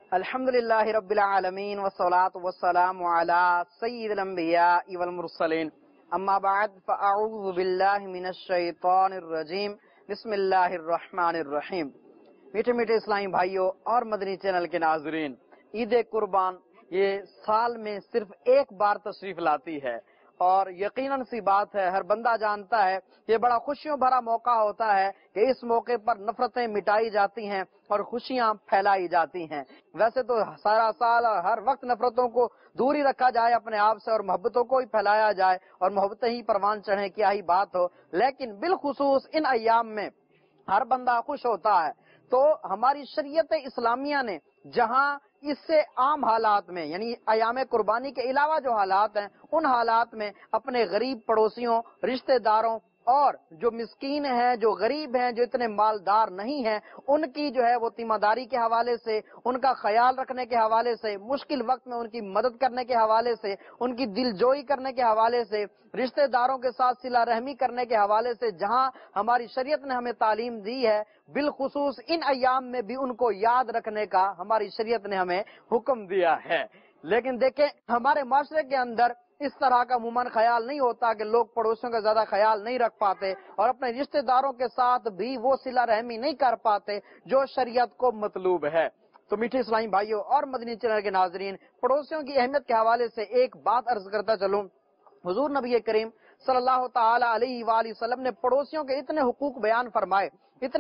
الحمدللہ رب العالمین والصلاة والسلام علی سید الانبیاء والمرسلین اما بعد فاعوذ باللہ من الشیطان الرجیم بسم اللہ الرحمن الرحیم۔ میٹھے میٹھے اسلامی بھائیوں اور مدنی چینل کے ناظرین، عید قربان یہ سال میں صرف ایک بار تشریف لاتی ہے اور یقیناً سی بات ہے، ہر بندہ جانتا ہے یہ بڑا خوشیوں بھرا موقع ہوتا ہے کہ اس موقع پر نفرتیں مٹائی جاتی ہیں اور خوشیاں پھیلائی جاتی ہیں۔ ویسے تو سارا سال ہر وقت نفرتوں کو دور ہی رکھا جائے اپنے آپ سے اور محبتوں کو ہی پھیلایا جائے اور محبتیں ہی پروان چڑھیں، کیا ہی بات ہو، لیکن بالخصوص ان ایام میں ہر بندہ خوش ہوتا ہے۔ تو ہماری شریعت اسلامیہ نے جہاں اس سے عام حالات میں یعنی ایام قربانی کے علاوہ جو حالات ہیں ان حالات میں اپنے غریب پڑوسیوں، رشتہ داروں اور جو مسکین ہیں، جو غریب ہیں، جو اتنے مالدار نہیں ہیں، ان کی جو ہے وہ تیمہ داری کے حوالے سے، ان کا خیال رکھنے کے حوالے سے، مشکل وقت میں ان کی مدد کرنے کے حوالے سے، ان کی دل جوئی کرنے کے حوالے سے، رشتہ داروں کے ساتھ صلہ رحمی کرنے کے حوالے سے جہاں ہماری شریعت نے ہمیں تعلیم دی ہے، بالخصوص ان ایام میں بھی ان کو یاد رکھنے کا ہماری شریعت نے ہمیں حکم دیا ہے۔ لیکن دیکھیں ہمارے معاشرے کے اندر اس طرح کا عموماً خیال نہیں ہوتا کہ لوگ پڑوسیوں کا زیادہ خیال نہیں رکھ پاتے اور اپنے رشتہ داروں کے ساتھ بھی وہ صلہ رحمی نہیں کر پاتے جو شریعت کو مطلوب ہے۔ تو میٹھے اسلامی بھائیوں اور مدنی چینل کے ناظرین، پڑوسیوں کی اہمیت کے حوالے سے ایک بات عرض کرتا چلوں۔ حضور نبی کریم صلی اللہ تعالی علیہ وآلہ وسلم نے پڑوسیوں کے اتنے حقوق بیان فرمائے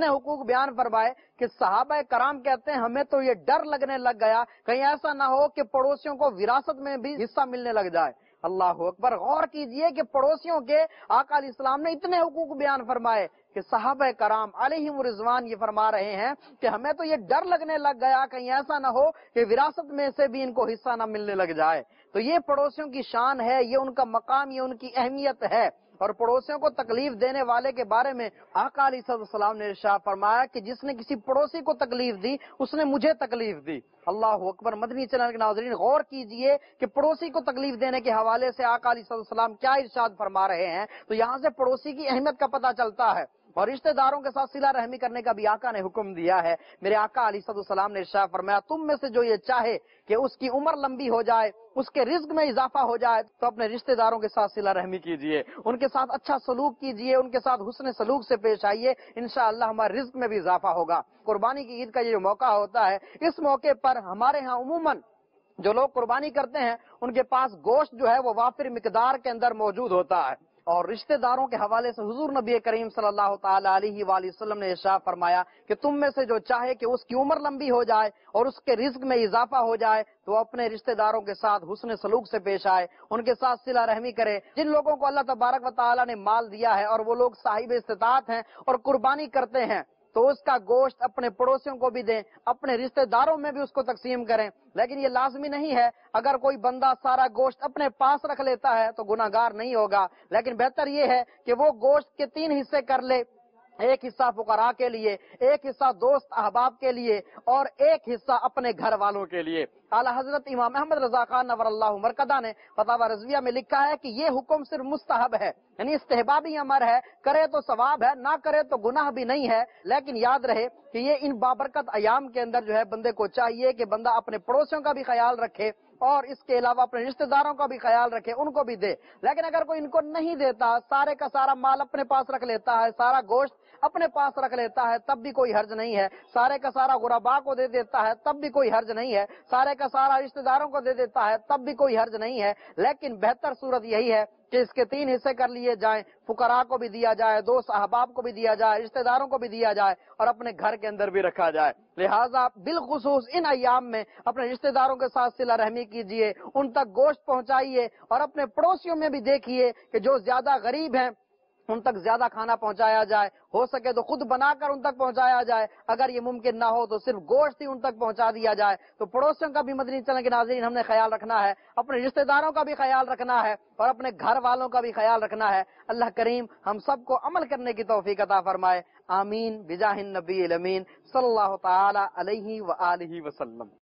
کہ صحابہ کرام کہتے ہیں ہمیں تو یہ ڈر لگنے لگ گیا کہیں ایسا نہ ہو کہ پڑوسیوں کو وراثت میں بھی حصہ ملنے لگ جائے۔ اللہ اکبر، غور کیجئے کہ پڑوسیوں کے آقا علیہ السلام نے اتنے حقوق بیان فرمائے کہ صحابہ کرام علیہم رضوان یہ فرما رہے ہیں کہ ہمیں تو یہ ڈر لگنے لگ گیا کہیں ایسا نہ ہو کہ وراثت میں سے بھی ان کو حصہ نہ ملنے لگ جائے۔ تو یہ پڑوسیوں کی شان ہے، یہ ان کا مقام، یہ ان کی اہمیت ہے۔ اور پڑوسیوں کو تکلیف دینے والے کے بارے میں آقا علیہ السلام نے ارشاد فرمایا کہ جس نے کسی پڑوسی کو تکلیف دی اس نے مجھے تکلیف دی۔ اللہ اکبر، مدنی چینل کے ناظرین غور کیجئے کہ پڑوسی کو تکلیف دینے کے حوالے سے آقا علیہ السلام کیا ارشاد فرما رہے ہیں۔ تو یہاں سے پڑوسی کی اہمیت کا پتہ چلتا ہے اور رشتہ داروں کے ساتھ صلہ رحمی کرنے کا بھی آقا نے حکم دیا ہے۔ میرے آقا علیہ السلام نے ارشاد فرمایا تم میں سے جو یہ چاہے کہ اس کی عمر لمبی ہو جائے، اس کے رزق میں اضافہ ہو جائے، تو اپنے رشتہ داروں کے ساتھ صلہ رحمی کیجئے، ان کے ساتھ اچھا سلوک کیجئے، ان کے ساتھ حسن سلوک سے پیش آئیے، انشاءاللہ ہمارے رزق میں بھی اضافہ ہوگا۔ قربانی کی عید کا یہ جو موقع ہوتا ہے، اس موقع پر ہمارے ہاں عموماً جو لوگ قربانی کرتے ہیں ان کے پاس گوشت جو ہے وہ وافر مقدار کے اندر موجود ہوتا ہے۔ اور رشتہ داروں کے حوالے سے حضور نبی کریم صلی اللہ تعالی علیہ وآلہ وسلم نے ارشاد فرمایا کہ تم میں سے جو چاہے کہ اس کی عمر لمبی ہو جائے اور اس کے رزق میں اضافہ ہو جائے تو اپنے رشتہ داروں کے ساتھ حسن سلوک سے پیش آئے، ان کے ساتھ صلہ رحمی کرے۔ جن لوگوں کو اللہ تبارک و تعالی نے مال دیا ہے اور وہ لوگ صاحب استطاعت ہیں اور قربانی کرتے ہیں تو اس کا گوشت اپنے پڑوسیوں کو بھی دیں، اپنے رشتہ داروں میں بھی اس کو تقسیم کریں۔ لیکن یہ لازمی نہیں ہے، اگر کوئی بندہ سارا گوشت اپنے پاس رکھ لیتا ہے تو گناہگار نہیں ہوگا، لیکن بہتر یہ ہے کہ وہ گوشت کے 3 حصے کر لے، ایک حصہ فقراء کے لیے، ایک حصہ دوست احباب کے لیے اور ایک حصہ اپنے گھر والوں کے لیے۔ اعلیٰ حضرت امام احمد رضا خان نور اللہ مرکزہ نے فتاوی رضویہ میں لکھا ہے کہ یہ حکم صرف مستحب ہے، یعنی استحبابی امر ہے، کرے تو ثواب ہے، نہ کرے تو گناہ بھی نہیں ہے۔ لیکن یاد رہے کہ یہ ان بابرکت ایام کے اندر جو ہے بندے کو چاہیے کہ بندہ اپنے پڑوسیوں کا بھی خیال رکھے اور اس کے علاوہ اپنے رشتہ داروں کا بھی خیال رکھے، ان کو بھی دے۔ لیکن اگر کوئی ان کو نہیں دیتا، سارے کا سارا مال اپنے پاس رکھ لیتا ہے، سارا گوشت اپنے پاس رکھ لیتا ہے، تب بھی کوئی حرج نہیں ہے۔ سارے کا سارا غرباء کو دے دیتا ہے، تب بھی کوئی حرج نہیں ہے۔ سارے کا سارا رشتہ داروں کو دے دیتا ہے، تب بھی کوئی حرج نہیں ہے۔ لیکن بہتر صورت یہی ہے کہ اس کے 3 حصے کر لیے جائیں، فقراء کو بھی دیا جائے، دوست احباب کو بھی دیا جائے، رشتہ داروں کو بھی دیا جائے اور اپنے گھر کے اندر بھی رکھا جائے۔ لہٰذا بالخصوص ان ایام میں اپنے رشتہ داروں کے ساتھ صلہ رحمی کیجئے، ان تک گوشت پہنچائیے اور اپنے پڑوسیوں میں بھی دیکھیے کہ جو زیادہ غریب ہیں ان تک زیادہ کھانا پہنچایا جائے، ہو سکے تو خود بنا کر ان تک پہنچایا جائے، اگر یہ ممکن نہ ہو تو صرف گوشت ہی ان تک پہنچا دیا جائے۔ تو پڑوسیوں کا بھی مدنی چینل کے ناظرین ہم نے خیال رکھنا ہے، اپنے رشتہ داروں کا بھی خیال رکھنا ہے اور اپنے گھر والوں کا بھی خیال رکھنا ہے۔ اللہ کریم ہم سب کو عمل کرنے کی توفیق عطا فرمائے، آمین بجاہ النبی الامین صلی اللہ تعالی علیہ وآلہ وسلم۔